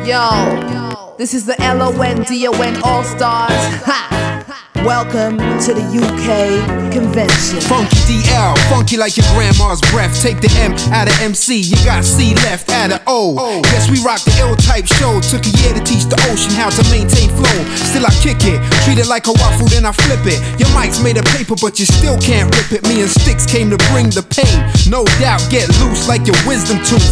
Yo, this is the LONDON All Stars. Ha! Welcome to the UK convention. Funky DL, funky like your grandma's breath. Take the M out of MC, you got C left out of O. Guess we rock the ill type show. Took a year to teach the ocean how to maintain flow. Still I kick it, treat it like a waffle, then I flip it. Your mic's made of paper, but you still can't rip it. Me and Sticks came to bring the pain. No doubt, get loose like your wisdom tooth.